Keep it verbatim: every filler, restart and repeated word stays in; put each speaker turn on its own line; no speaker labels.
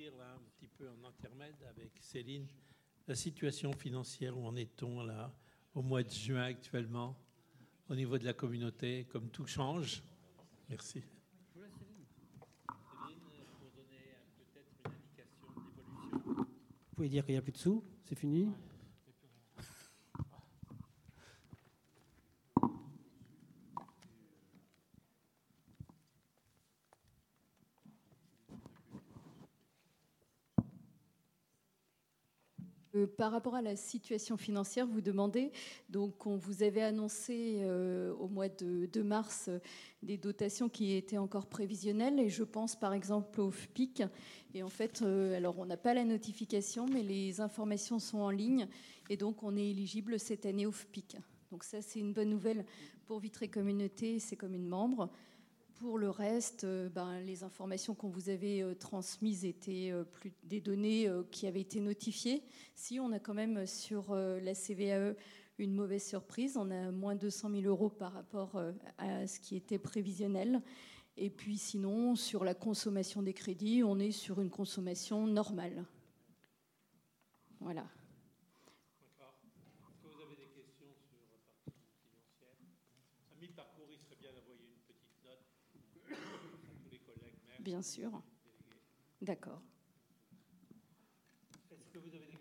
dire là, un petit peu en intermède avec Céline, la situation financière, où en est-on là, au mois de juin actuellement, au niveau de la communauté, comme tout change? Merci. Céline, pour donner peut-être une indication d'évolution.
Vous pouvez dire qu'il n'y a plus de sous? C'est fini? Ouais.
Euh, par rapport à la situation financière, vous demandez, donc on vous avait annoncé euh, au mois de, de mars euh, des dotations qui étaient encore prévisionnelles, et je pense par exemple au F P I C. Et en fait, euh, alors on n'a pas la notification, mais les informations sont en ligne, et donc on est éligible cette année au F P I C. Donc ça, c'est une bonne nouvelle pour Vitré Communauté et ses communes membres. Pour le reste, euh, ben, les informations qu'on vous avait euh, transmises étaient euh, plus des données euh, qui avaient été notifiées. Si, on a quand même sur euh, la C V A E une mauvaise surprise. On a moins deux cent mille euros par rapport euh, à ce qui était prévisionnel. Et puis sinon, sur la consommation des crédits, on est sur une consommation normale. Voilà. Bien sûr. D'accord.
Est-ce que vous avez des